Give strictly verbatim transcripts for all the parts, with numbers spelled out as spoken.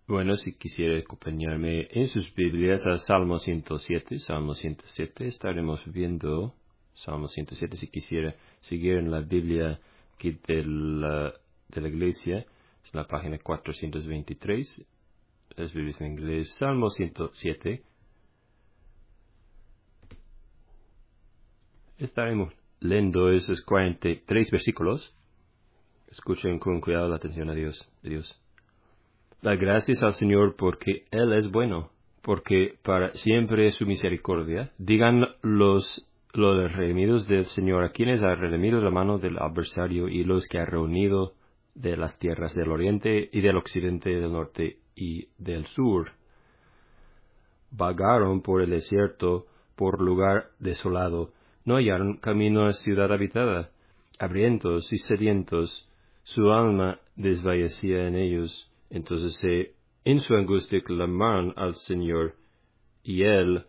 Bueno, si quisiera acompañarme en sus Biblias a Salmo ciento siete, Salmo ciento siete, estaremos viendo Salmo ciento siete. Si quisiera seguir en la Biblia aquí de la, de la iglesia, es la página cuatrocientos veintitrés, las Biblias en inglés, Salmo ciento siete. Estaremos leyendo esos cuarenta y tres versículos. Escuchen con cuidado la atención a Dios, de Dios. Da gracias al Señor porque Él es bueno, porque para siempre es su misericordia. Digan los, los redimidos del Señor, a quienes ha redimido la mano del adversario y los que ha reunido de las tierras del oriente y del occidente, del norte y del sur. Vagaron por el desierto, por lugar desolado, no hallaron camino a ciudad habitada. Hambrientos y sedientos, su alma desfallecía en ellos. Entonces se, en su angustia clamaron al Señor, y Él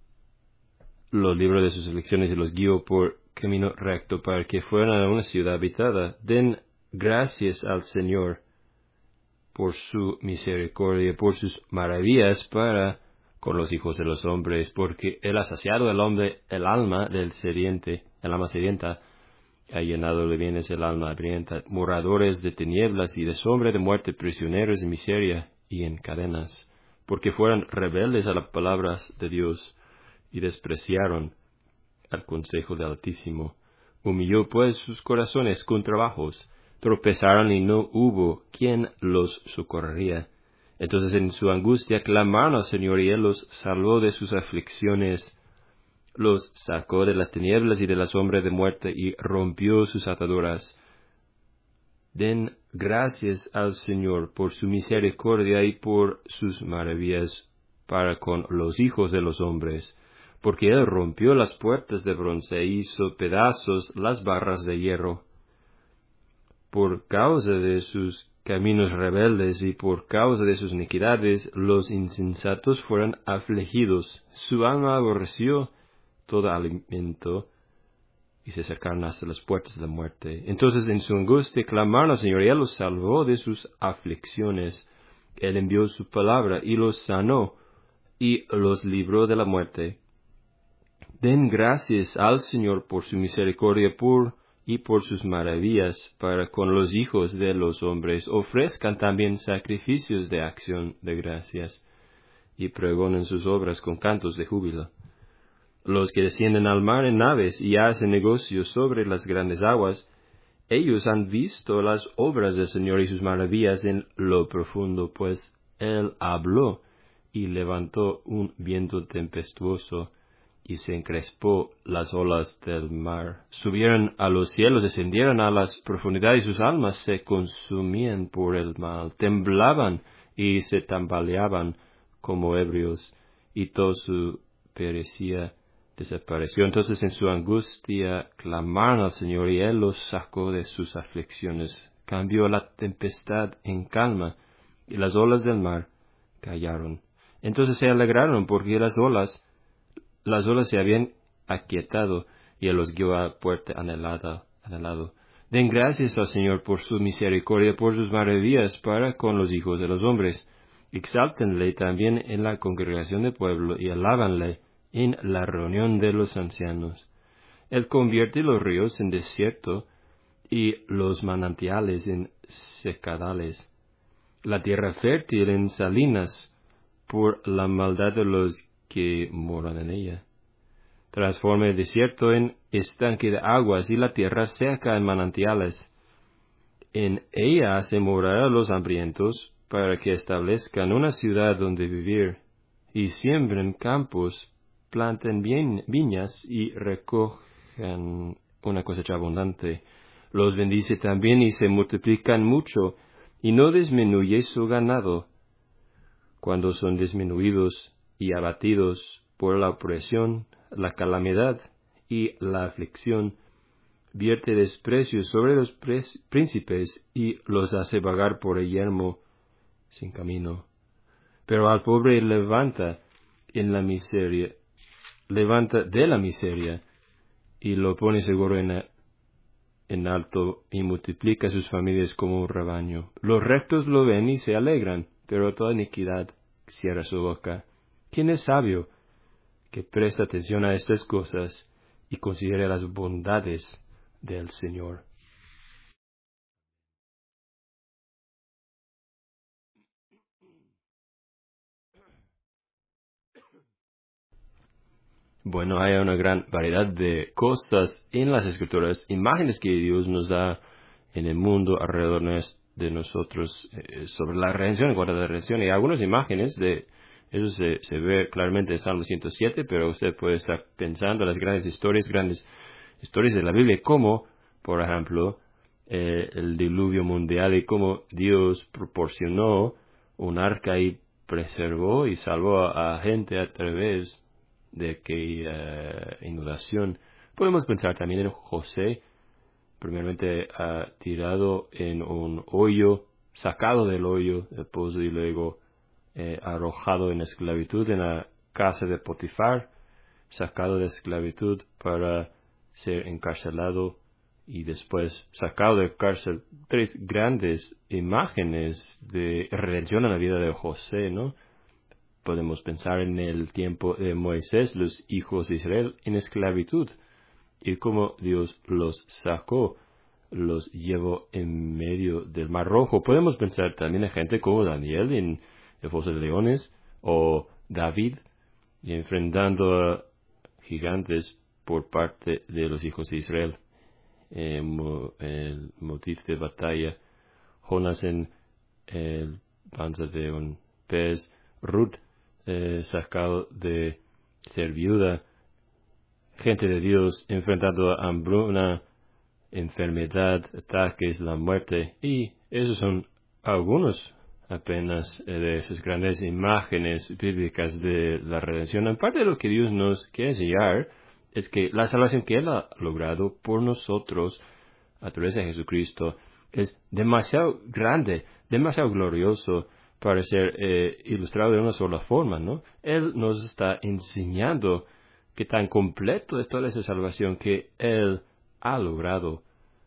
los libró de sus aflicciones y los guió por camino recto para que fueran a una ciudad habitada. Den gracias al Señor por su misericordia, por sus maravillas para con los hijos de los hombres, porque Él ha saciado el hombre el alma del sediente, el alma sedienta, ha llenado de bienes el alma hambrienta, moradores de tinieblas y de sombra de muerte, prisioneros de miseria y en cadenas, porque fueron rebeldes a las palabras de Dios y despreciaron al consejo del Altísimo. Humilló pues sus corazones con trabajos, tropezaron y no hubo quien los socorrería. Entonces en su angustia clamaron al Señor y Él los salvó de sus aflicciones. Los sacó de las tinieblas y de la sombra de muerte y rompió sus ataduras. Den gracias al Señor por su misericordia y por sus maravillas para con los hijos de los hombres, porque Él rompió las puertas de bronce e hizo pedazos las barras de hierro. Por causa de sus caminos rebeldes y por causa de sus iniquidades, los insensatos fueron afligidos. Su alma aborreció todo alimento, y se acercaron hasta las puertas de la muerte. Entonces en su angustia clamaron al Señor, y Él los salvó de sus aflicciones. Él envió su palabra, y los sanó, y los libró de la muerte. Den gracias al Señor por su misericordia por, y por sus maravillas para con los hijos de los hombres. Ofrezcan también sacrificios de acción de gracias, y pregonen sus obras con cantos de júbilo. Los que descienden al mar en naves y hacen negocios sobre las grandes aguas, ellos han visto las obras del Señor y sus maravillas en lo profundo, pues Él habló y levantó un viento tempestuoso y se encrespó las olas del mar. Subieron a los cielos, descendieron a las profundidades, y sus almas se consumían por el mal. Temblaban y se tambaleaban como ebrios, y todo su perecía desapareció. Entonces en su angustia clamaron al Señor, y Él los sacó de sus aflicciones. Cambió la tempestad en calma, y las olas del mar callaron. Entonces se alegraron, porque las olas, las olas se habían aquietado, y Él los guió a puerta anhelada, anhelado. Den gracias al Señor por su misericordia, por sus maravillas para con los hijos de los hombres. Exáltenle también en la congregación del pueblo, y alábanle en la reunión de los ancianos. Él convierte los ríos en desierto y los manantiales en secadales, la tierra fértil en salinas por la maldad de los que moran en ella. Transforma el desierto en estanque de aguas y la tierra seca en manantiales. En ella hace morar a los hambrientos para que establezcan una ciudad donde vivir y siembren campos, planten bien viñas y recojan una cosecha abundante. Los bendice también y se multiplican mucho, y no disminuye su ganado. Cuando son disminuidos y abatidos por la opresión, la calamidad y la aflicción, vierte desprecio sobre los príncipes y los hace vagar por el yermo sin camino. Pero al pobre levanta en la miseria, levanta de la miseria, y lo pone seguro en, en alto, y multiplica sus familias como un rebaño. Los rectos lo ven y se alegran, pero toda iniquidad cierra su boca. ¿Quién es sabio? Que preste atención a estas cosas y considere las bondades del Señor. Bueno, hay una gran variedad de cosas en las Escrituras, imágenes que Dios nos da en el mundo alrededor de nosotros eh, sobre la redención, en cuanto a la redención. Y algunas imágenes de eso se, se ve claramente en Salmo ciento siete, pero usted puede estar pensando en las grandes historias, grandes historias de la Biblia, como, por ejemplo, eh, el diluvio mundial y cómo Dios proporcionó un arca y preservó y salvó a, a gente a través de aquella inundación. Podemos pensar también en José, primeramente uh, tirado en un hoyo, sacado del hoyo del pozo y luego eh, arrojado en esclavitud en la casa de Potifar, sacado de esclavitud para ser encarcelado y después sacado de cárcel. Tres grandes imágenes de redención en la vida de José, ¿no? Podemos pensar en el tiempo de Moisés, los hijos de Israel en esclavitud, y cómo Dios los sacó, los llevó en medio del Mar Rojo. Podemos pensar también en gente como Daniel en el foso de leones, o David, enfrentando a gigantes por parte de los hijos de Israel. Eh, mo, el motivo de batalla, Jonas en el panza de un pez, Ruth, Eh, sacado de ser viuda, gente de Dios enfrentando a hambruna, enfermedad, ataques, la muerte, y esos son algunos apenas eh, de esas grandes imágenes bíblicas de la redención. En parte de lo que Dios nos quiere enseñar es que la salvación que Él ha logrado por nosotros a través de Jesucristo es demasiado grande, demasiado glorioso para ser eh, ilustrado de una sola forma, ¿no? Él nos está enseñando que tan completo es toda esa salvación que Él ha logrado.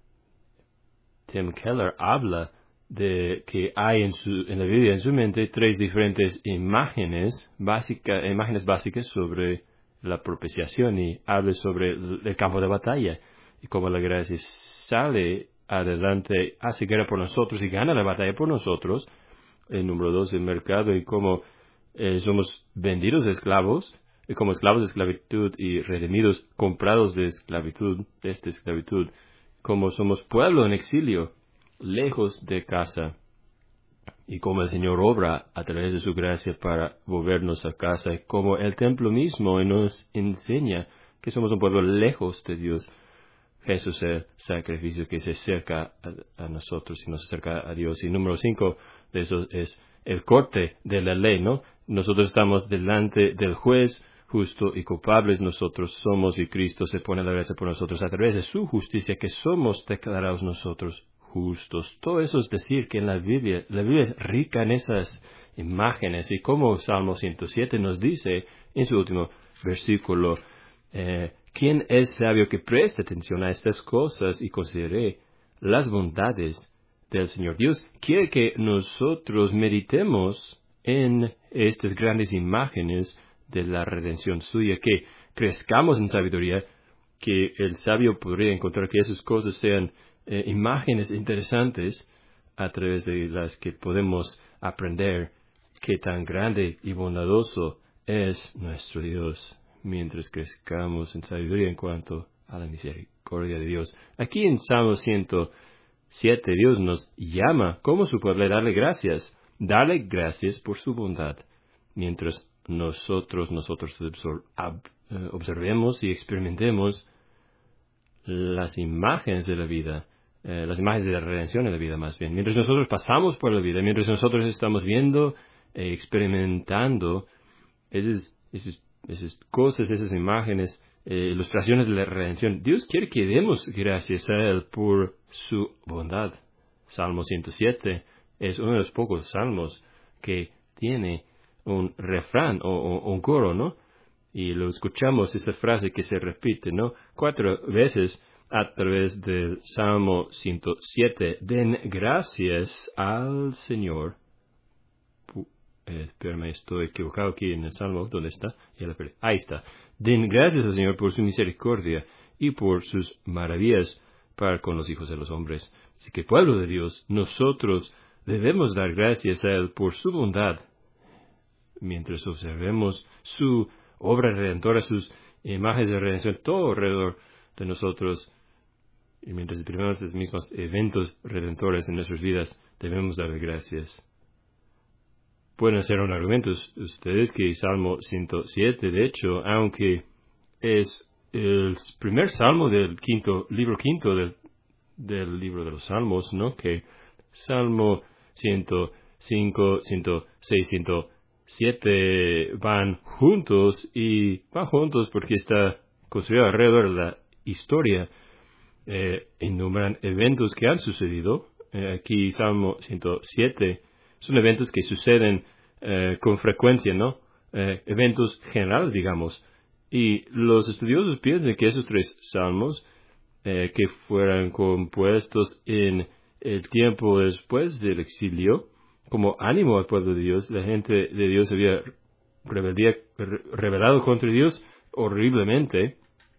Tim Keller habla de que hay en, su, en la Biblia, en su mente, tres diferentes imágenes básicas, imágenes básicas sobre la propiciación, y habla sobre el, el campo de batalla y cómo la gracia sale adelante, hace guerra por nosotros y gana la batalla por nosotros. El número dos, el mercado, y cómo eh, somos vendidos de esclavos, y como esclavos de esclavitud y redimidos, comprados de esclavitud, de esta esclavitud, como somos pueblo en exilio, lejos de casa, y como el Señor obra a través de su gracia para volvernos a casa, y como el templo mismo nos enseña que somos un pueblo lejos de Dios. Jesús es el sacrificio que se acerca a, a nosotros y nos acerca a Dios. Y número cinco de eso es el corte de la ley, ¿no? Nosotros estamos delante del juez justo y culpables nosotros somos, y Cristo se pone a la derecha por nosotros a través de su justicia, que somos declarados nosotros justos. Todo eso es decir que en la Biblia, la Biblia es rica en esas imágenes, y como Salmo ciento siete nos dice en su último versículo, eh, ¿quién es sabio que preste atención a estas cosas y considere las bondades del Señor? Dios quiere que nosotros meditemos en estas grandes imágenes de la redención suya, que crezcamos en sabiduría, que el sabio podría encontrar que esas cosas sean eh, imágenes interesantes a través de las que podemos aprender qué tan grande y bondadoso es nuestro Dios, mientras crezcamos en sabiduría en cuanto a la misericordia de Dios. Aquí en Salmo ciento siete, Dios nos llama como su pueblo a darle gracias, darle gracias por su bondad, mientras nosotros, nosotros observemos y experimentemos las imágenes de la vida, eh, las imágenes de la redención en la vida más bien. Mientras nosotros pasamos por la vida, mientras nosotros estamos viendo, eh, experimentando esas, esas, esas cosas, esas imágenes, eh, ilustraciones de la redención, Dios quiere que demos gracias a Él por su bondad. Salmo ciento siete es uno de los pocos salmos que tiene un refrán o, o un coro, ¿no? Y lo escuchamos, esa frase que se repite, ¿no? Cuatro veces a través del Salmo ciento siete. Den gracias al Señor espérame, estoy equivocado aquí en el Salmo. ¿Dónde está? Ya la perdí. Ahí está. Den gracias al Señor por su misericordia y por sus maravillas para con los hijos de los hombres. Así que, pueblo de Dios, nosotros debemos dar gracias a Él por su bondad, mientras observemos su obra redentora, sus imágenes de redención todo alrededor de nosotros, y mientras experimentamos los mismos eventos redentores en nuestras vidas, debemos dar gracias. Pueden hacer un argumento ustedes que Salmo ciento siete, de hecho, aunque es el primer salmo del quinto, libro quinto del, del libro de los Salmos, ¿no? Que Salmo ciento cinco, ciento seis, ciento siete van juntos, y van juntos porque está construido alrededor de la historia. Eh, enumeran eventos que han sucedido. Eh, aquí Salmo ciento siete son eventos que suceden eh, con frecuencia, ¿no? Eh, eventos generales, digamos. Y los estudiosos piensan que esos tres salmos, eh, que fueran compuestos en el tiempo después del exilio, como ánimo al pueblo de Dios, la gente de Dios había rebeldía, re, rebelado contra Dios horriblemente,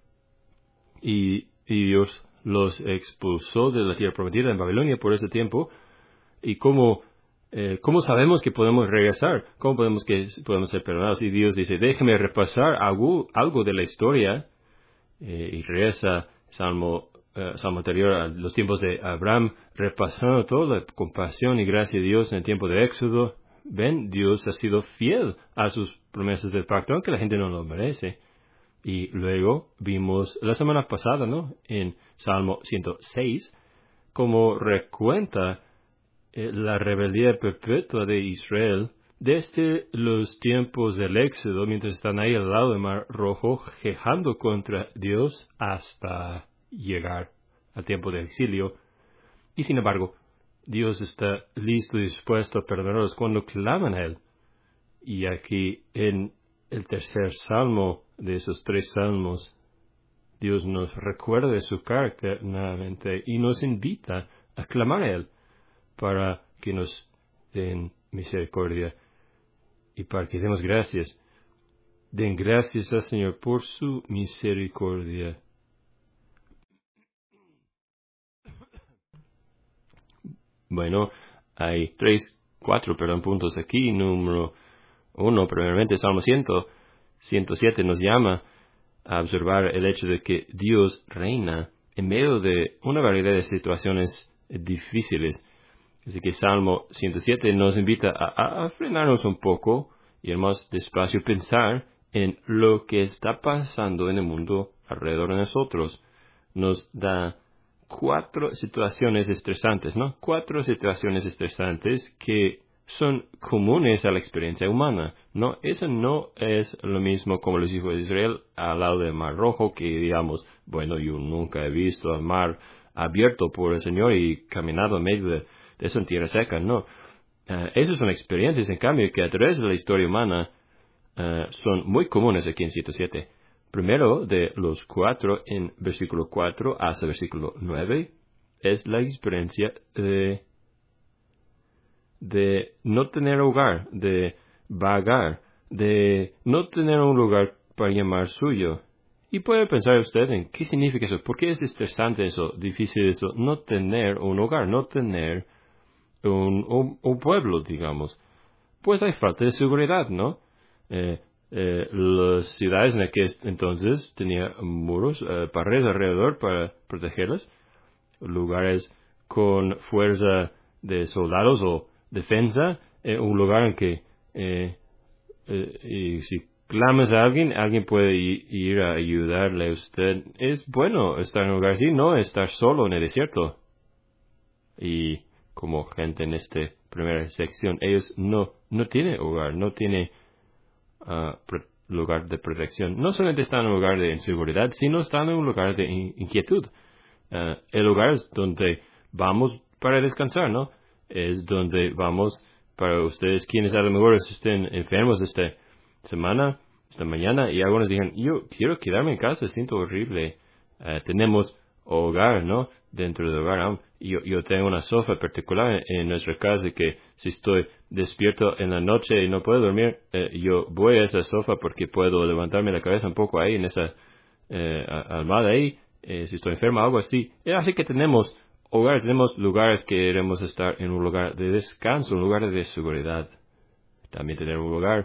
y, y Dios los expulsó de la tierra prometida en Babilonia por ese tiempo. Y cómo, eh, cómo sabemos que podemos regresar, cómo podemos que podemos ser perdonados. Y Dios dice, déjeme repasar algo, algo de la historia, eh, y regresa Salmo, eh, Salmo anterior a los tiempos de Abraham, repasando toda la compasión y gracia de Dios en el tiempo de Éxodo. Ven, Dios ha sido fiel a sus promesas del pacto, aunque la gente no lo merece. Y luego vimos la semana pasada, ¿no?, en Salmo ciento seis, como recuenta eh, la rebeldía perpetua de Israel desde los tiempos del Éxodo, mientras están ahí al lado del Mar Rojo, quejando contra Dios hasta llegar al tiempo del exilio. Y sin embargo, Dios está listo y dispuesto a perdonarlos cuando claman a Él. Y aquí en el tercer salmo de esos tres salmos, Dios nos recuerda de su carácter nuevamente y nos invita a clamar a Él para que nos den misericordia y para que demos gracias. Den gracias al Señor por su misericordia. Bueno, hay tres, cuatro, perdón, puntos aquí. Número uno, primeramente, Salmo cien, ciento siete nos llama a observar el hecho de que Dios reina en medio de una variedad de situaciones difíciles. Así que Salmo ciento siete nos invita a, a frenarnos un poco y más despacio pensar en lo que está pasando en el mundo alrededor de nosotros. Nos da cuatro situaciones estresantes, ¿no? Cuatro situaciones estresantes que son comunes a la experiencia humana, ¿no? Eso no es lo mismo como los hijos de Israel al lado del Mar Rojo, que digamos, bueno, yo nunca he visto el mar abierto por el Señor y caminado en medio de, de eso en tierra seca, no. Uh, esas son experiencias, en cambio, que a través de la historia humana uh, son muy comunes aquí en ciento siete. Primero, de los cuatro, en versículo cuatro hasta versículo nueve, es la experiencia de de no tener hogar, de vagar, de no tener un lugar para llamar suyo. Y puede pensar usted en qué significa eso, por qué es estresante eso, difícil eso, no tener un hogar, no tener un, un, un pueblo, digamos. Pues hay falta de seguridad, ¿no? Eh, eh, las ciudades en aquel entonces tenían muros, eh, paredes alrededor para protegerlas, lugares con fuerza de soldados o defensa, eh, un lugar en que eh, eh, y si clamas a alguien, alguien puede ir a ayudarle a usted. Es bueno estar en un lugar así, no estar solo en el desierto. Y como gente en esta primera sección, ellos no no tienen hogar, no tienen uh, lugar de protección. No solamente están en un lugar de inseguridad, sino están en un lugar de in- inquietud. Uh, el lugar es donde vamos para descansar, ¿no? Es donde vamos para ustedes quienes a lo mejor estén enfermos esta semana, esta mañana, y algunos digan, yo quiero quedarme en casa, siento horrible. Uh, tenemos hogar, ¿no? dentro del hogar. Yo, yo tengo una sofá particular en, en nuestra casa que si estoy despierto en la noche y no puedo dormir, eh, yo voy a esa sofá porque puedo levantarme la cabeza un poco ahí en esa eh, almohada ahí, eh, si estoy enfermo, algo así. Y así que tenemos hogares, tenemos lugares que queremos estar en un lugar de descanso, un lugar de seguridad. También tener un lugar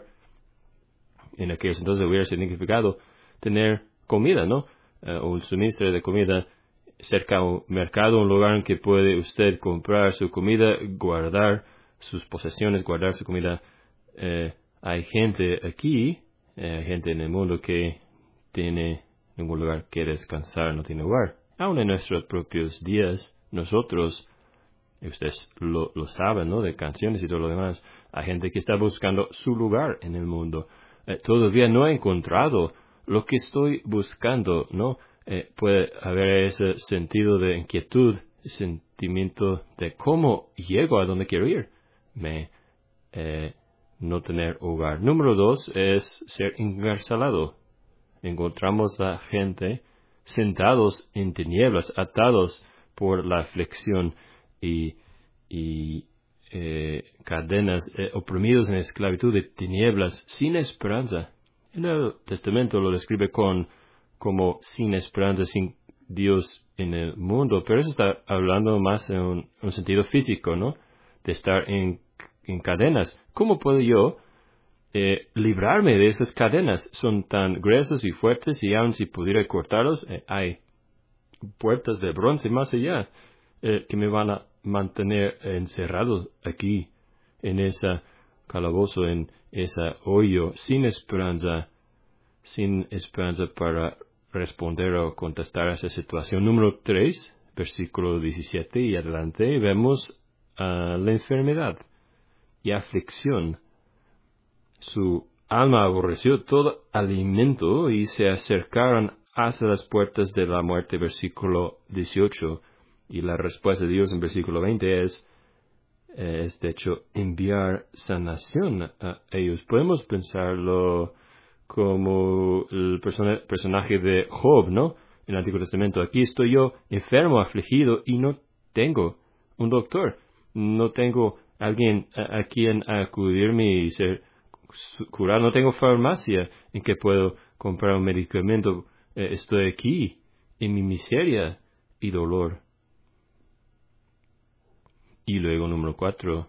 en aquellos entonces hubiera significado tener comida, ¿no? Uh, un suministro de comida cerca a un mercado, un lugar en que puede usted comprar su comida, guardar sus posesiones, guardar su comida. Eh, hay gente aquí, eh, gente en el mundo que tiene ningún lugar que descansar, no tiene hogar. Aún en nuestros propios días, nosotros, y ustedes lo, lo saben, ¿no? De canciones y todo lo demás, hay gente que está buscando su lugar en el mundo. Eh, todavía no he encontrado lo que estoy buscando, ¿no? Eh, puede haber ese sentido de inquietud, sentimiento de cómo llego a donde quiero ir. Me, eh, no tener hogar. Número dos es ser encarcelado. Encontramos a gente sentados en tinieblas, atados por la aflicción y, y eh, cadenas, eh, oprimidos en esclavitud de tinieblas, sin esperanza. En el Testamento lo describe con como sin esperanza, sin Dios en el mundo, pero eso está hablando más en un, un sentido físico, ¿no? De estar en, en cadenas. ¿Cómo puedo yo eh, librarme de esas cadenas? Son tan gruesos y fuertes y aun si pudiera cortarlos, eh, hay puertas de bronce más allá eh, que me van a mantener encerrado aquí, en ese calabozo, en ese hoyo, sin esperanza, sin esperanza para responder o contestar a esa situación. Número tres, versículo diecisiete y adelante, vemos uh, la enfermedad y aflicción. Su alma aborreció todo alimento y se acercaron hacia las puertas de la muerte, versículo dieciocho. Y la respuesta de Dios en versículo veinte es, es de hecho enviar sanación a ellos. Podemos pensarlo como el persona, personaje de Job, ¿no? En el Antiguo Testamento. Aquí estoy yo enfermo, afligido y no tengo un doctor. No tengo alguien a, a quien acudirme y ser curado. No tengo farmacia en que puedo comprar un medicamento. Eh, estoy aquí en mi miseria y dolor. Y luego número cuatro.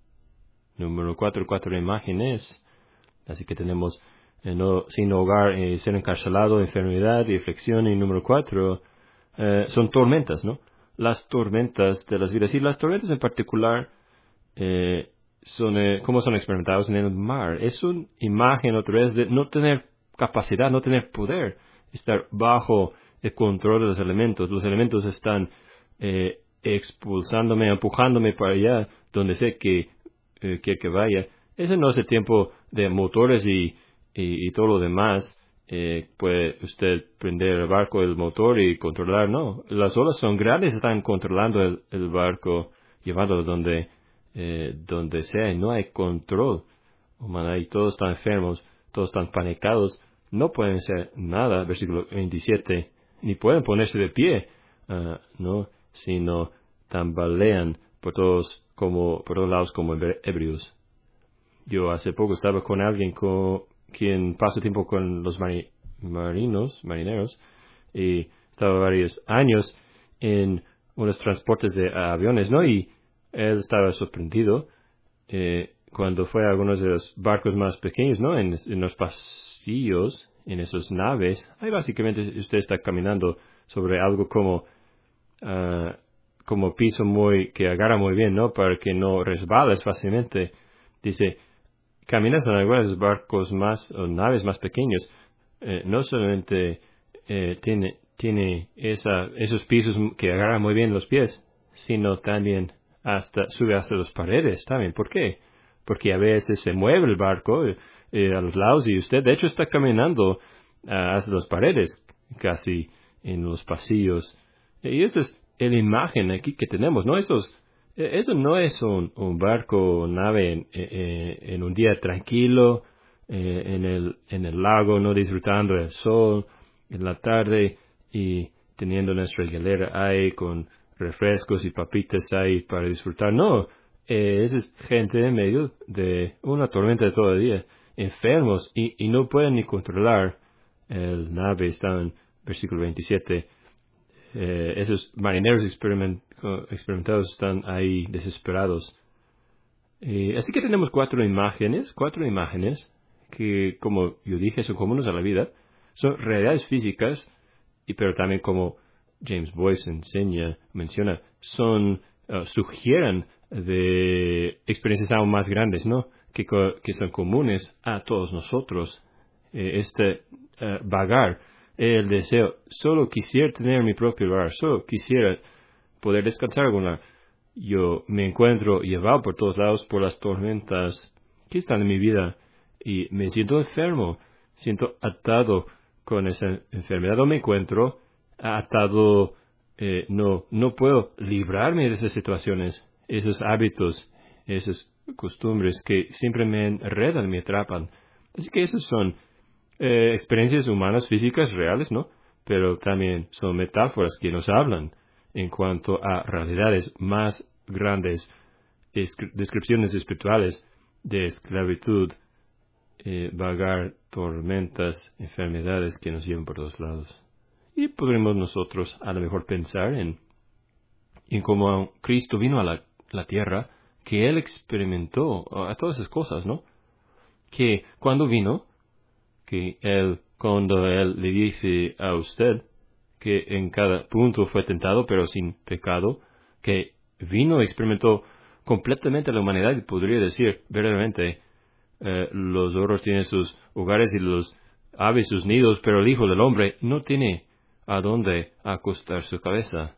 Número cuatro, cuatro imágenes. Así que tenemos eh, no, sin hogar, eh, ser encarcelado, enfermedad y aflicción. Y número cuatro eh, son tormentas, ¿no? Las tormentas de las vidas. Y las tormentas en particular eh, son, eh, ¿cómo son experimentados en el mar? Es una imagen otra vez de no tener capacidad, no tener poder, estar bajo el control de los elementos. Los elementos están eh, expulsándome, empujándome para allá, donde sé que eh, quiere que vaya. Ese no es el tiempo de motores y, y, y todo lo demás. Eh, puede usted prender el barco, el motor y controlar, no. Las olas son grandes, están controlando el, el barco, llevándolo donde Eh, donde sea, y no hay control humano, y todos están enfermos, todos están panicados, no pueden hacer nada, versículo veintisiete, ni pueden ponerse de pie, uh, no, sino tambalean por todos, como, por todos lados como ebrios. Yo hace poco estaba con alguien con quien paso tiempo con los mari, marinos, marineros, y estaba varios años en unos transportes de aviones, ¿no? Y él estaba sorprendido eh, cuando fue a algunos de los barcos más pequeños, ¿no? En, en los pasillos, en esas naves, ahí básicamente usted está caminando sobre algo como, uh, como piso muy, que agarra muy bien, ¿no? Para que no resbales fácilmente. Dice, caminas en algunos barcos más, o naves más pequeños, eh, no solamente eh, tiene, tiene esa, esos pisos que agarran muy bien los pies, sino también hasta sube hasta las paredes también. ¿Por qué? Porque a veces se mueve el barco eh, a los lados y usted de hecho está caminando uh, hasta las paredes, casi en los pasillos. Y esa es la imagen aquí que tenemos, ¿no? Esos, eso no es un, un barco o nave en, en, en un día tranquilo, eh, en, el, en el lago, no disfrutando del sol en la tarde y teniendo nuestra hielera ahí con refrescos y papitas ahí para disfrutar. No, eh, esa es gente en medio de una tormenta de todo el día, enfermos y, y no pueden ni controlar el nave. Está en versículo veintisiete. Eh, esos marineros experiment, experimentados están ahí desesperados. Eh, así que tenemos cuatro imágenes, cuatro imágenes que, como yo dije, son comunes a la vida. Son realidades físicas, y pero también como James Boyce enseña, menciona, son, uh, sugieren de experiencias aún más grandes, ¿no? Que, que son comunes a todos nosotros. Eh, este uh, vagar, el deseo, solo quisiera tener mi propio lugar, solo quisiera poder descansar algún lugar. Yo me encuentro llevado por todos lados por las tormentas que están en mi vida y me siento enfermo, siento atado con esa enfermedad, o me encuentro atado, eh, no, no puedo librarme de esas situaciones, esos hábitos, esas costumbres que siempre me enredan, me atrapan. Así que esas son eh, experiencias humanas, físicas, reales, ¿no? Pero también son metáforas que nos hablan en cuanto a realidades más grandes, descripciones espirituales de esclavitud, eh, vagar, tormentas, enfermedades que nos llevan por todos lados. Y podremos nosotros a lo mejor pensar en, en cómo Cristo vino a la, la tierra, que Él experimentó a todas esas cosas, ¿no? Que cuando vino, que Él, cuando Él le dice a usted que en cada punto fue tentado, pero sin pecado, que vino y experimentó completamente la humanidad, y podría decir verdaderamente, eh, los zorros tienen sus hogares y los aves sus nidos, pero el Hijo del Hombre no tiene a dónde acostar su cabeza.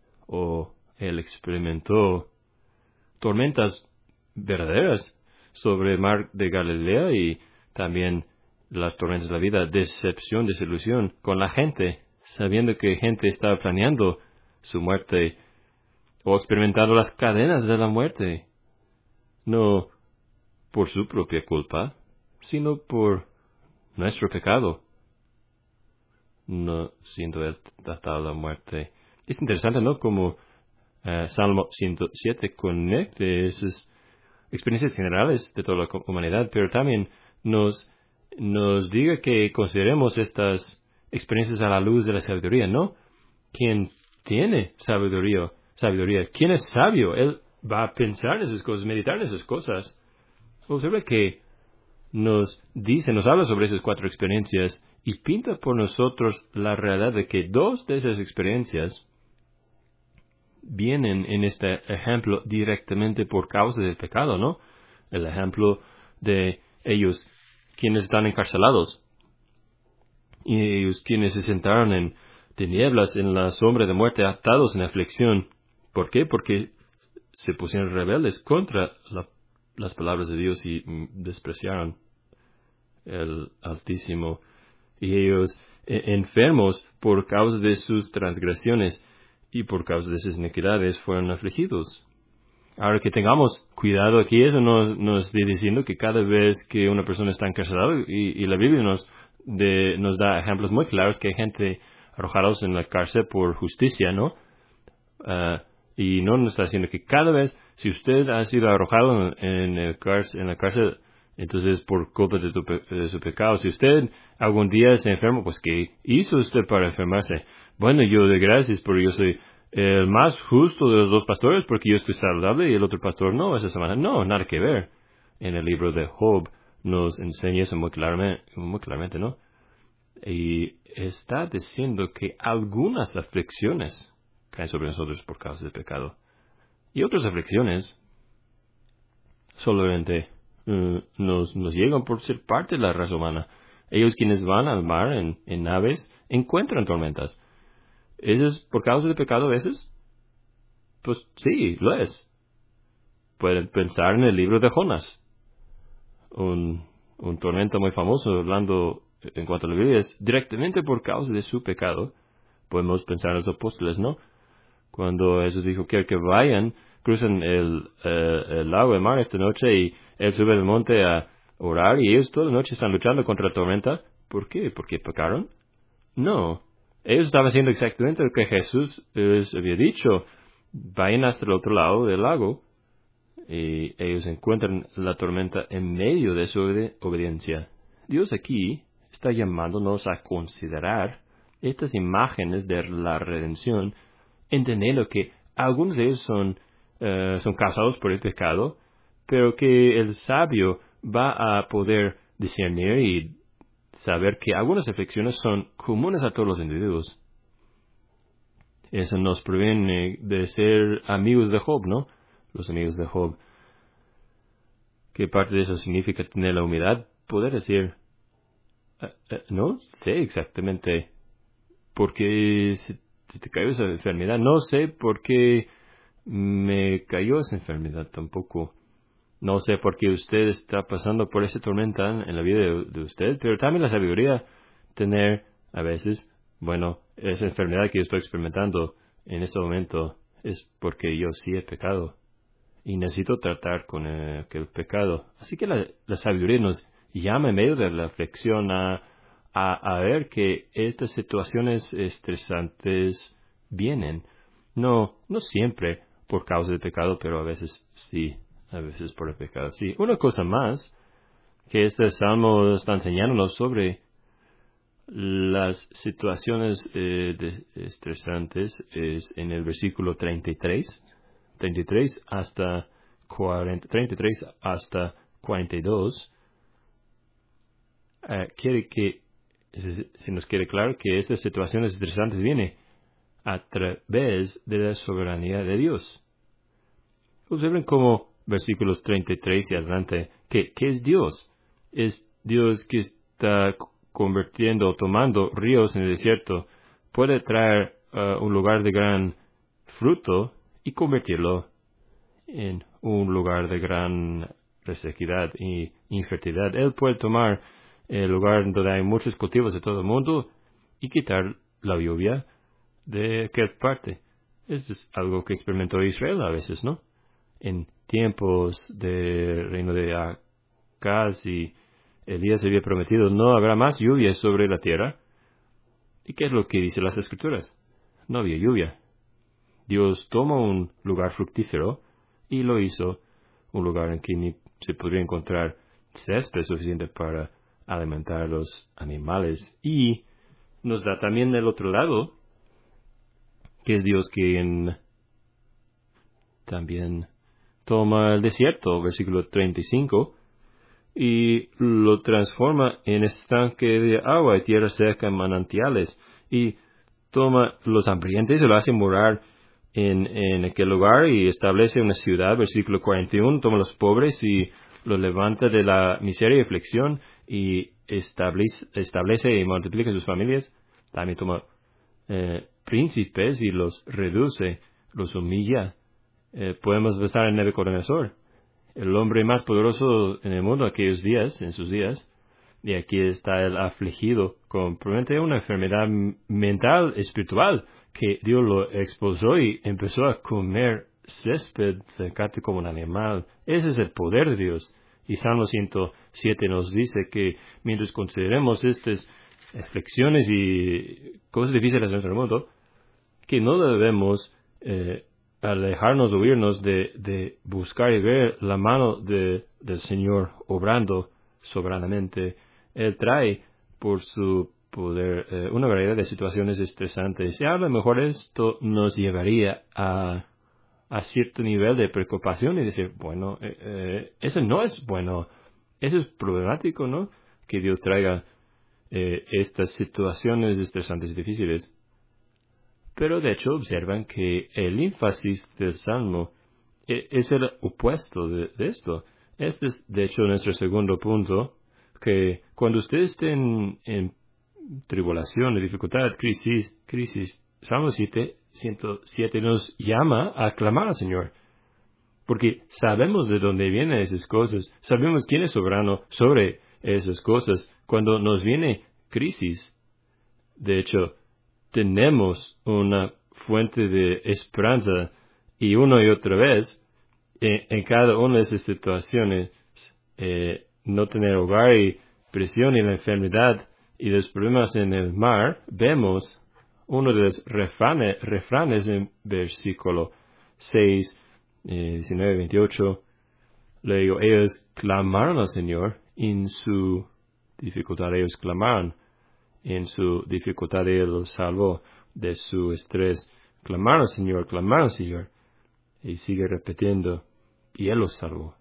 O Él experimentó tormentas verdaderas sobre el mar de Galilea y también las tormentas de la vida, decepción, desilusión con la gente, sabiendo que gente estaba planeando su muerte o experimentando las cadenas de la muerte, no por su propia culpa, sino por nuestro pecado, no siendo él atado a la muerte. Es interesante, ¿no?, como uh, Salmo ciento siete conecte esas experiencias generales de toda la humanidad, pero también nos nos diga que consideremos estas experiencias a la luz de la sabiduría, ¿no? Quien tiene sabiduría, sabiduría, quien es sabio, él va a pensar en esas cosas, meditar en esas cosas. Observa que nos dice, nos habla sobre esas cuatro experiencias y pinta por nosotros la realidad de que dos de esas experiencias vienen en este ejemplo directamente por causa del pecado, ¿no? El ejemplo de ellos quienes están encarcelados y ellos quienes se sentaron en tinieblas, en la sombra de muerte, atados en aflicción. ¿Por qué? Porque se pusieron rebeldes contra la, las palabras de Dios y mm, despreciaron el Altísimo. Y ellos eh, enfermos por causa de sus transgresiones y por causa de sus iniquidades fueron afligidos. Ahora que tengamos cuidado aquí, eso no nos está diciendo que cada vez que una persona está encarcelada, y, y la Biblia nos, de, nos da ejemplos muy claros que hay gente arrojados en la cárcel por justicia, ¿no? Uh, y no nos está diciendo que cada vez, si usted ha sido arrojado en, en, el cárcel, en la cárcel, entonces por culpa de, tu, de su pecado, si usted algún día se enferma, pues ¿qué hizo usted para enfermarse? Bueno, yo de gracias porque yo soy el más justo de los dos pastores porque yo estoy saludable y el otro pastor no, esa semana. No, nada que ver. En el libro de Job nos enseña eso muy claramente, muy claramente, ¿no? Y está diciendo que algunas aflicciones caen sobre nosotros por causa del pecado. Y otras aflicciones solamente uh, nos, nos llegan por ser parte de la raza humana. Ellos quienes van al mar en, en naves encuentran tormentas. ¿Eso es por causa del pecado a veces? Pues sí, lo es. Pueden pensar en el libro de Jonás. Un, un tormento muy famoso, hablando en cuanto a la Biblia, es directamente por causa de su pecado. Podemos pensar en los apóstoles, ¿no? Cuando Jesús dijo que, que vayan, cruzan el, eh, el lago, el mar esta noche, y él sube al monte a orar, y ellos toda la noche están luchando contra la tormenta. ¿Por qué? ¿Porque pecaron? No. Ellos estaban haciendo exactamente lo que Jesús les había dicho. vayan hasta el otro lado del lago y ellos encuentran la tormenta en medio de su obede- obediencia. Dios aquí está llamándonos a considerar estas imágenes de la redención, entendiendo que algunos de ellos son, eh, son causados por el pecado, pero que el sabio va a poder discernir y saber que algunas aflicciones son comunes a todos los individuos. Eso nos previene de ser amigos de Job, ¿no? Los amigos de Job. ¿Qué parte de eso significa tener la humildad? Poder decir, uh, uh, no sé exactamente por qué se, se te cayó esa enfermedad. No sé por qué me cayó esa enfermedad tampoco. No sé por qué usted está pasando por esa tormenta en la vida de, de usted, pero también la sabiduría tener a veces, bueno, esa enfermedad que yo estoy experimentando en este momento es porque yo sí he pecado y necesito tratar con el, el pecado. Así que la, la sabiduría nos llama en medio de la aflicción a, a, a ver que estas situaciones estresantes vienen. No, no siempre por causa del pecado, pero a veces sí. A veces por el pecado, sí. Una cosa más que este salmo está enseñándonos sobre las situaciones eh, de, estresantes es en el versículo treinta y tres, treinta y tres hasta cuarenta, treinta y tres hasta cuarenta y dos. Eh, quiere que se, se nos quede claro que estas situaciones estresantes vienen a través de la soberanía de Dios. Observen cómo versículos treinta y tres y adelante, que, ¿qué es Dios? Es Dios que está convirtiendo o tomando ríos en el desierto, puede traer uh, un lugar de gran fruto y convertirlo en un lugar de gran resequedad y infertilidad. Él puede tomar el lugar donde hay muchos cultivos de todo el mundo y quitar la lluvia de aquella parte. Esto es algo que experimentó Israel a veces, ¿no? En tiempos del reino de Acaz y Elías había prometido, no habrá más lluvia sobre la tierra. ¿Y qué es lo que dice las Escrituras? No había lluvia. Dios tomó un lugar fructífero y lo hizo un lugar en que ni se podría encontrar césped suficiente para alimentar a los animales. Y nos da también el otro lado, que es Dios quien también toma el desierto, versículo treinta y cinco, y lo transforma en estanque de agua y tierra seca en manantiales, y toma los hambrientos y lo hace morar en, en aquel lugar y establece una ciudad, versículo cuarenta y uno, toma a los pobres y los levanta de la miseria y aflicción y establece, establece y multiplica sus familias. También toma eh, príncipes y los reduce, los humilla. Eh, podemos pensar en Nabucodonosor, el hombre más poderoso en el mundo aquellos días, en sus días, y aquí está el afligido con probablemente una enfermedad mental, espiritual, que Dios lo expulsó y empezó a comer césped secante como un animal. Ese es el poder de Dios. Y Salmo ciento siete nos dice que mientras consideremos estas aflicciones y cosas difíciles en nuestro mundo, que no debemos eh, alejarnos, huirnos de, de buscar y ver la mano de, del Señor obrando soberanamente. Él trae por su poder eh, una variedad de situaciones estresantes. Y a lo mejor esto nos llevaría a, a cierto nivel de preocupación y decir, bueno, eh, eh, eso no es bueno. Eso es problemático, ¿no? Que Dios traiga eh, estas situaciones estresantes y difíciles. Pero de hecho observan que el énfasis del Salmo es el opuesto de, de esto. Este es de hecho nuestro segundo punto, que cuando usted esté en, en tribulación, dificultad, crisis, crisis, Salmo siete, ciento siete nos llama a clamar al Señor. Porque sabemos de dónde vienen esas cosas, sabemos quién es soberano sobre esas cosas. Cuando nos viene crisis, de hecho, tenemos una fuente de esperanza y una y otra vez, en, en cada una de esas situaciones, eh, no tener hogar y presión y la enfermedad y los problemas en el mar, vemos uno de los refranes, refranes en versículo seis, eh, diecinueve, veintiocho. Le digo, ellos clamaron al Señor en su dificultad. Ellos clamaron en su dificultad. Él los salvó de su estrés. Clamaron al Señor, clamaron al Señor. Y sigue repitiendo. Y Él los salvó.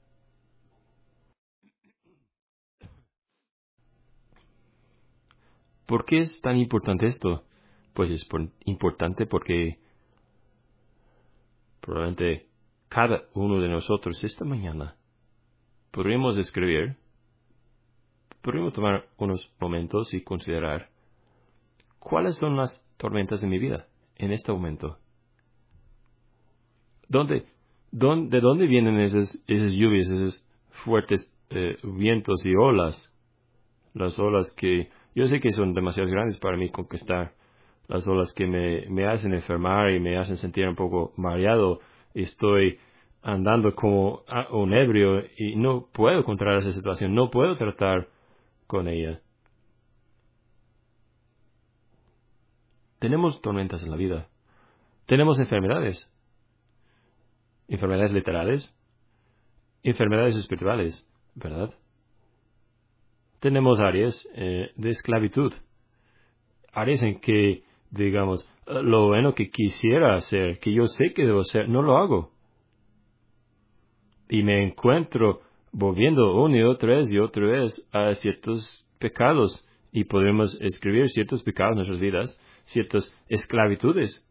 ¿Por qué es tan importante esto? Pues es por, importante porque probablemente cada uno de nosotros esta mañana podríamos escribir, podríamos tomar unos momentos y considerar cuáles son las tormentas de mi vida en este momento. ¿Dónde, dónde, ¿De dónde vienen esas, esas lluvias, esos fuertes eh, vientos y olas? Las olas que yo sé que son demasiado grandes para mí conquistar. Las olas que me, me hacen enfermar y me hacen sentir un poco mareado. Estoy andando como un ebrio y no puedo controlar esa situación. No puedo tratar con ella. Tenemos tormentas en la vida. Tenemos enfermedades. Enfermedades literales. Enfermedades espirituales, ¿verdad? Tenemos áreas eh, de esclavitud. Áreas en que, digamos, lo bueno que quisiera hacer, que yo sé que debo hacer, no lo hago. Y me encuentro volviendo una y otra vez y otra vez a ciertos pecados. Y podemos escribir ciertos pecados en nuestras vidas, ciertas esclavitudes.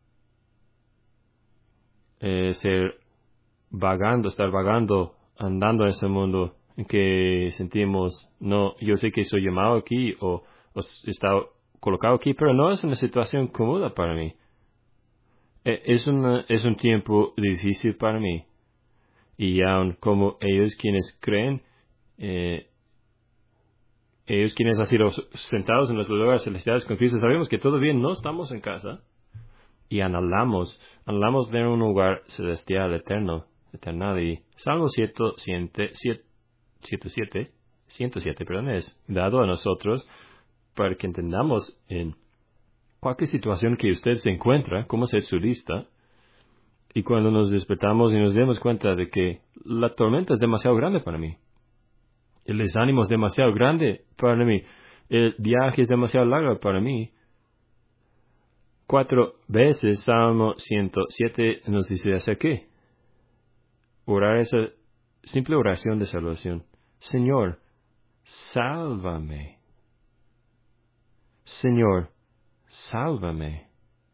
Eh, ser vagando, estar vagando, andando en ese mundo en que sentimos, no, yo sé que soy llamado aquí o, o he estado colocado aquí, pero no es una situación cómoda para mí. Eh, es, una, es un tiempo difícil para mí. Y aun como ellos quienes creen, eh, ellos quienes han sido sentados en los lugares celestiales con Cristo, sabemos que todavía no estamos en casa y anhelamos, anhelamos ver un lugar celestial, eterno, eternal. Y Salmo ciento siete, ciento siete, perdón, es dado a nosotros para que entendamos en cualquier situación que usted se encuentra, cómo hacer su lista. Y cuando nos despertamos y nos demos cuenta de que la tormenta es demasiado grande para mí, el desánimo es demasiado grande para mí, el viaje es demasiado largo para mí. Cuatro veces Salmo ciento siete nos dice hacia qué. Orar esa simple oración de salvación. Señor, sálvame. Señor, sálvame.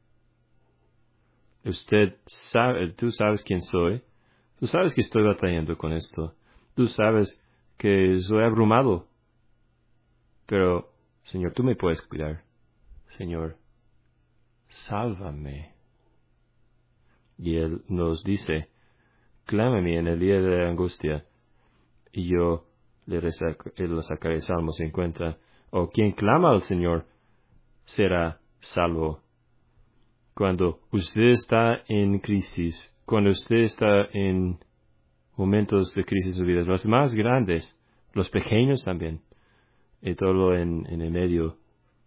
Usted sabe, tú sabes quién soy. Tú sabes que estoy batallando con esto. Tú sabes que soy abrumado. Pero, Señor, tú me puedes cuidar. Señor, sálvame. Y Él nos dice, clámame en el día de la angustia, y yo le resac- lo sacaré. Salmo cincuenta. O quien clama al Señor será salvo. Cuando usted está en crisis, cuando usted está en momentos de crisis en su vida, los más grandes, los pequeños también, y todo en, en el medio,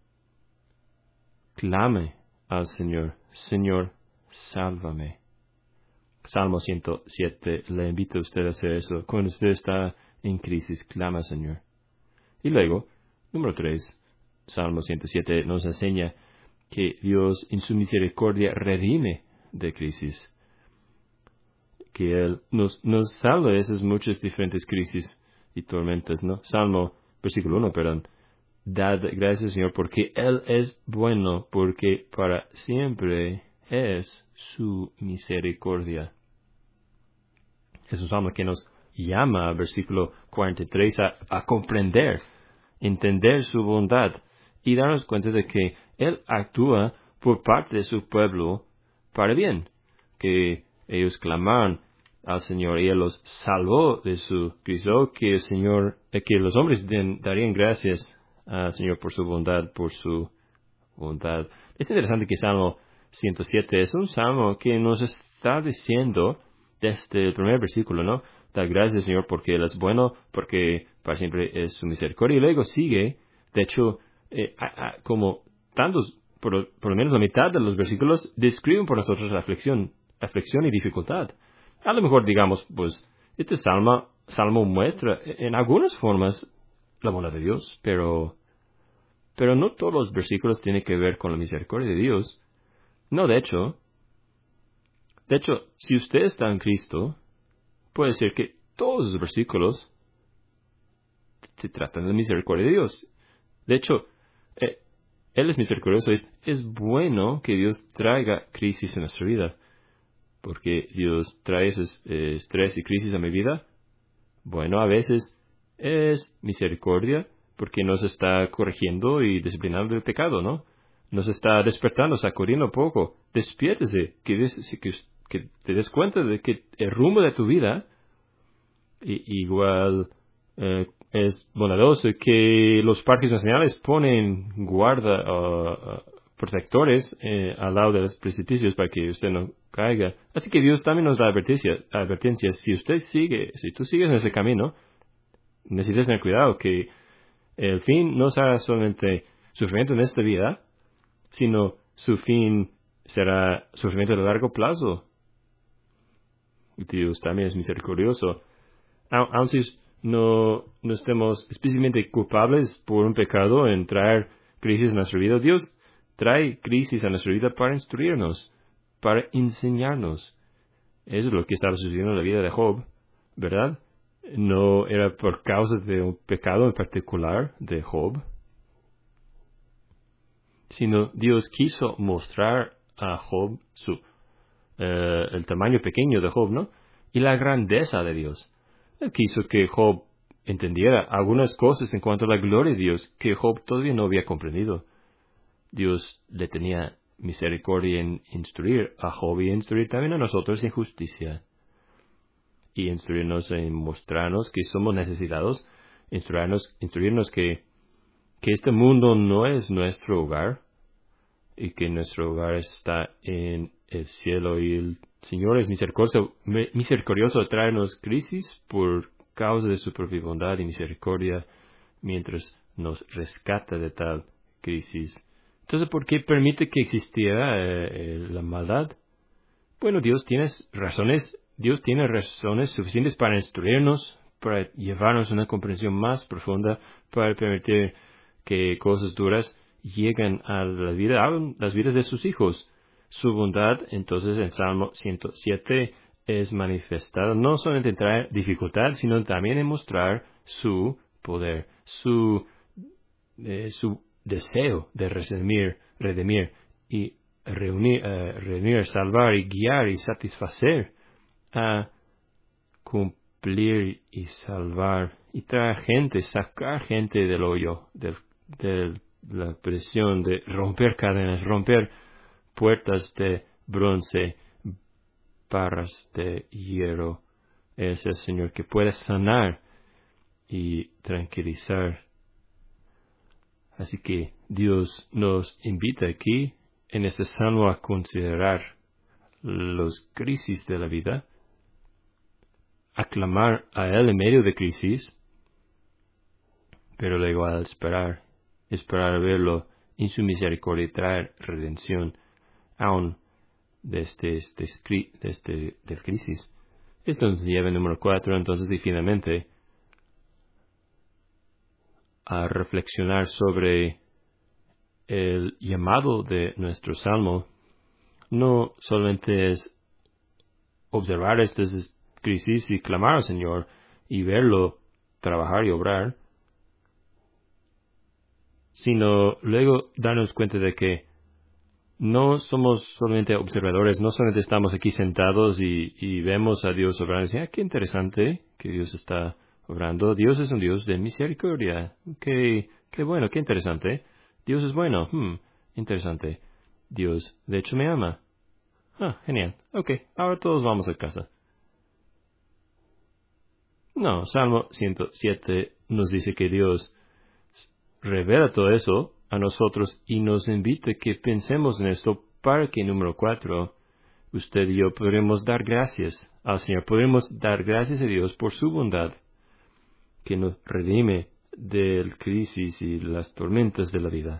clame al Señor. Señor, sálvame. Salmo ciento siete, le invito a usted a hacer eso. Cuando usted está en crisis, clama al Señor. Y luego, número tres, Salmo ciento siete nos enseña que Dios en su misericordia redime de crisis. Que Él nos, nos salva de esas muchas diferentes crisis y tormentas, ¿no? Salmo, versículo uno, perdón. Dad gracias, Señor, porque Él es bueno, porque para siempre es su misericordia. Es un salmo que nos llama, versículo cuarenta y tres, a, a comprender, entender su bondad y darnos cuenta de que Él actúa por parte de su pueblo para bien, que ellos clamaron al Señor y Él los salvó de su crisis, que el Señor, eh, que los hombres den, darían gracias al Señor por su bondad, por su bondad. Es interesante que Salmo ciento siete es un salmo que nos está diciendo desde el primer versículo, ¿no? Da gracias, Señor, porque Él es bueno, porque para siempre es su misericordia. Y luego sigue, de hecho, eh, a, a, como tantos, por, por lo menos la mitad de los versículos, describen por nosotros la aflicción. aflicción y dificultad. A lo mejor digamos, pues, este salmo, salmo muestra en algunas formas la bondad de Dios, pero, pero no todos los versículos tienen que ver con la misericordia de Dios. No, de hecho, de hecho, si usted está en Cristo, puede ser que todos los versículos se tratan de la misericordia de Dios. De hecho, eh, Él es misericordioso. Es, es bueno que Dios traiga crisis en nuestra vida. Porque Dios trae esos, eh, estrés y crisis a mi vida. Bueno, a veces es misericordia porque nos está corrigiendo y disciplinando el pecado, ¿no? Nos está despertando, sacudiendo un poco. Despiértese, que, des, que, que te des cuenta de que el rumbo de tu vida y, igual eh, es bondadoso, que los parques nacionales ponen guarda, uh, uh, protectores eh, al lado de los precipicios para que usted no caiga. Así que Dios también nos da advertencia, advertencia. Si usted sigue, si tú sigues en ese camino, necesitas tener cuidado que el fin no será solamente sufrimiento en esta vida, sino su fin será sufrimiento a largo plazo. Dios también es misericordioso. Aun si no, no estemos especialmente culpables por un pecado en traer crisis a nuestra vida, Dios trae crisis a nuestra vida para instruirnos, para enseñarnos. Eso es lo que estaba sucediendo en la vida de Job, ¿verdad? No era por causa de un pecado en particular de Job, sino Dios quiso mostrar a Job su, eh, el tamaño pequeño de Job, ¿no? Y la grandeza de Dios. Él quiso que Job entendiera algunas cosas en cuanto a la gloria de Dios que Job todavía no había comprendido. Dios le tenía misericordia en instruir a Job y instruir también a nosotros en justicia. Y instruirnos en mostrarnos que somos necesitados, instruirnos, instruirnos que, que este mundo no es nuestro hogar y que nuestro hogar está en el cielo y el Señor es misericordioso, misericordioso de traernos crisis por causa de su propia bondad y misericordia mientras nos rescata de tal crisis. Entonces, ¿por qué permite que existiera eh, eh, la maldad? Bueno, Dios tiene razones, Dios tiene razones suficientes para instruirnos, para llevarnos a una comprensión más profunda, para permitir que cosas duras lleguen a la vida, a las vidas de sus hijos. Su bondad, entonces, en Salmo ciento siete es manifestada no solamente en traer dificultad, sino también en mostrar su poder, su, eh, su deseo de redimir, redimir y reunir, uh, reunir, salvar y guiar y satisfacer, a cumplir y salvar y traer gente, sacar gente del hoyo, de, de la presión, de romper cadenas, romper puertas de bronce, barras de hierro. Es el Señor que puede sanar y tranquilizar. Así que Dios nos invita aquí en este salmo a considerar las crisis de la vida, a clamar a Él en medio de crisis, pero luego a esperar, esperar a verlo en su misericordia y traer redención aún de este, este, de este, de crisis. Esto nos lleva al número cuatro, entonces, y finalmente, a reflexionar sobre el llamado de nuestro salmo. No solamente es observar estas crisis y clamar al Señor y verlo trabajar y obrar, sino luego darnos cuenta de que no somos solamente observadores, no solamente estamos aquí sentados y, y vemos a Dios obrando y decimos, ah, qué interesante que Dios está obrando. Dios es un Dios de misericordia. Qué, qué bueno, qué interesante. Dios es bueno. Hmm, interesante. Dios, de hecho, me ama. Ah, genial. Ok, ahora todos vamos a casa. No, Salmo ciento siete nos dice que Dios revela todo eso a nosotros y nos invita que pensemos en esto para que, número cuatro, usted y yo podremos dar gracias al Señor. Podremos dar gracias a Dios por su bondad que nos redime de la crisis y las tormentas de la vida.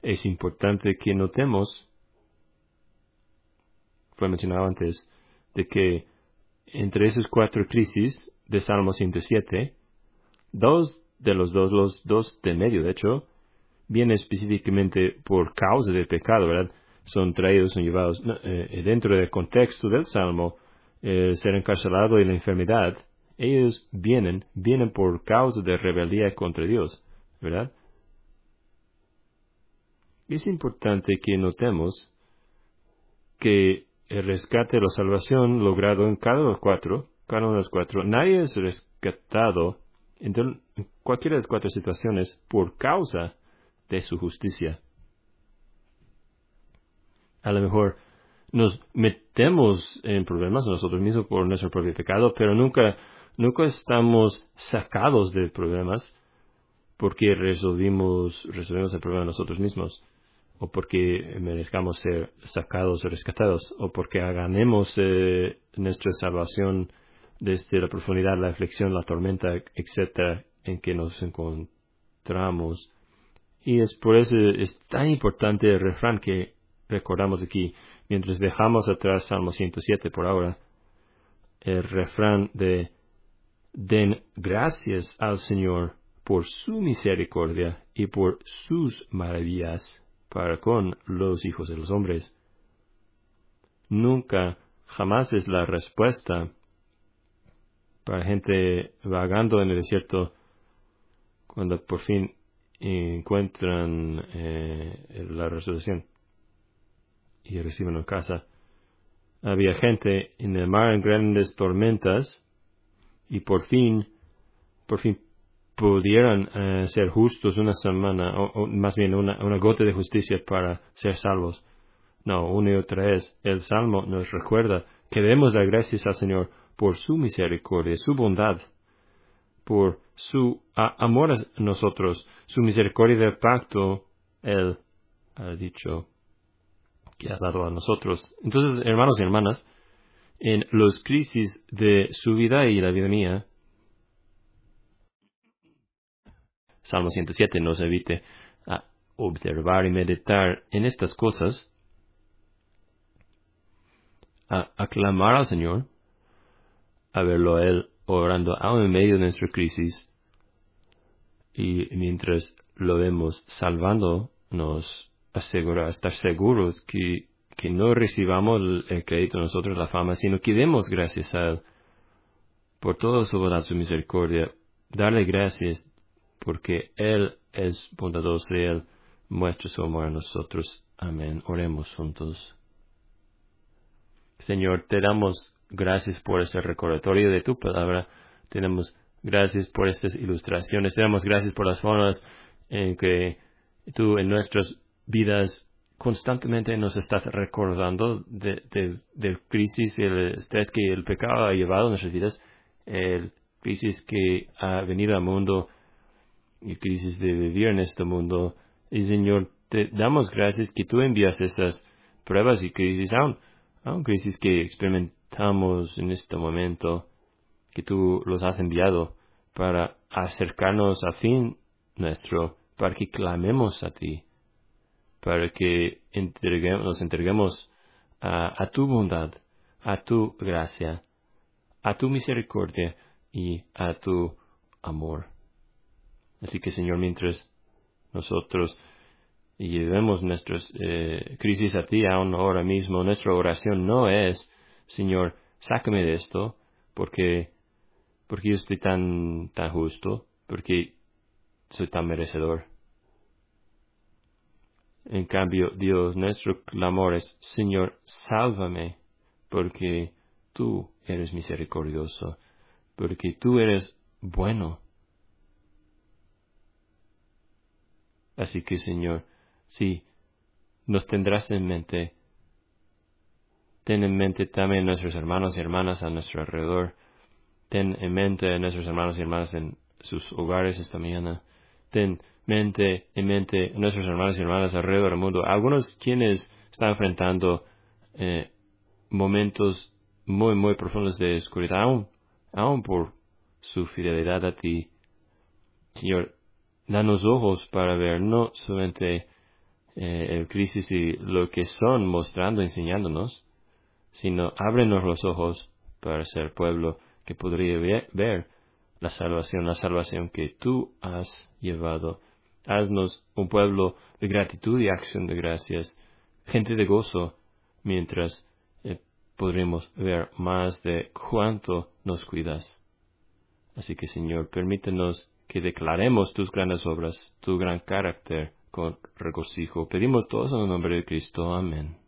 es importante que notemos, fue mencionado antes, de que entre esas cuatro crisis de Salmo ciento siete, dos de los dos, los dos de medio, de hecho, vienen específicamente por causa del pecado, ¿verdad? Son traídos, son llevados no, eh, dentro del contexto del Salmo, eh, ser encarcelado y la enfermedad. Ellos vienen, vienen por causa de rebeldía contra Dios, ¿verdad? Es importante que notemos que el rescate o la salvación logrado en cada uno de los cuatro, cada uno de los cuatro, nadie es rescatado en cualquiera de las cuatro situaciones por causa de su justicia. A lo mejor nos metemos en problemas nosotros mismos por nuestro propio pecado, pero nunca, nunca estamos sacados de problemas porque resolvimos, resolvimos el problema nosotros mismos, o porque merezcamos ser sacados o rescatados, o porque ganemos eh, nuestra salvación desde la profundidad, la aflicción, la tormenta, etcétera, en que nos encontramos. Y es por eso es tan importante el refrán que recordamos aquí, mientras dejamos atrás Salmo ciento siete por ahora, el refrán de den gracias al Señor por su misericordia y por sus maravillas para con los hijos de los hombres. Nunca, jamás es la respuesta para gente vagando en el desierto cuando por fin encuentran eh, la resurrección y reciben en casa. Había gente en el mar en grandes tormentas y por fin, por fin pudieran eh, ser justos una semana, o, o más bien una, una gota de justicia para ser salvos. No, una y otra vez, el Salmo nos recuerda que debemos dar gracias al Señor por su misericordia, su bondad, por su a, amor a nosotros, su misericordia del pacto, Él ha dicho que ha dado a nosotros. Entonces, hermanos y hermanas, en las crisis de su vida y la vida mía, Salmo ciento siete nos evite a observar y meditar en estas cosas, a aclamar al Señor, a verlo a Él orando aún en medio de nuestra crisis, y mientras lo vemos salvándonos, asegurar, estar seguros que, que no recibamos el, el crédito nosotros, la fama, sino que demos gracias a Él por toda su bondad, su misericordia, darle gracias porque Él es bondadoso y Él muestra su amor a nosotros. Amén. Oremos juntos. Señor, te damos gracias por este recordatorio de tu palabra. Te damos gracias por estas ilustraciones. Te damos gracias por las formas en que tú en nuestras vidas constantemente nos estás recordando de, de, de crisis y el estrés que el pecado ha llevado a nuestras vidas, el crisis que ha venido al mundo y crisis de vivir en este mundo. Y Señor, te damos gracias que tú envías esas pruebas y crisis, aún, aún crisis que experimentamos en este momento, que tú los has enviado para acercarnos a fin nuestro, para que clamemos a ti, para que entreguemos, nos entreguemos a, a tu bondad, a tu gracia, a tu misericordia y a tu amor. Así que, Señor, mientras nosotros llevemos nuestras eh, crisis a ti aún ahora mismo, nuestra oración no es, Señor, sácame de esto, porque, porque yo estoy tan, tan justo, porque soy tan merecedor. En cambio, Dios, nuestro clamor es, Señor, sálvame, porque tú eres misericordioso, porque tú eres bueno. Así que, Señor, sí, nos tendrás en mente. Ten en mente también nuestros hermanos y hermanas a nuestro alrededor. Ten en mente a nuestros hermanos y hermanas en sus hogares esta mañana. Ten mente en mente a nuestros hermanos y hermanas alrededor del mundo. Algunos quienes están enfrentando eh, momentos muy, muy profundos de oscuridad, aún, aún por su fidelidad a ti. Señor, danos ojos para ver, no solamente eh, el crisis y lo que son mostrando, enseñándonos, sino ábrenos los ojos para ser pueblo que podría ver, ver la salvación, la salvación que tú has llevado. Haznos un pueblo de gratitud y acción de gracias, gente de gozo, mientras eh, podremos ver más de cuánto nos cuidas. Así que, Señor, permítenos que declaremos tus grandes obras, tu gran carácter con regocijo. Pedimos todo en el nombre de Cristo. Amén.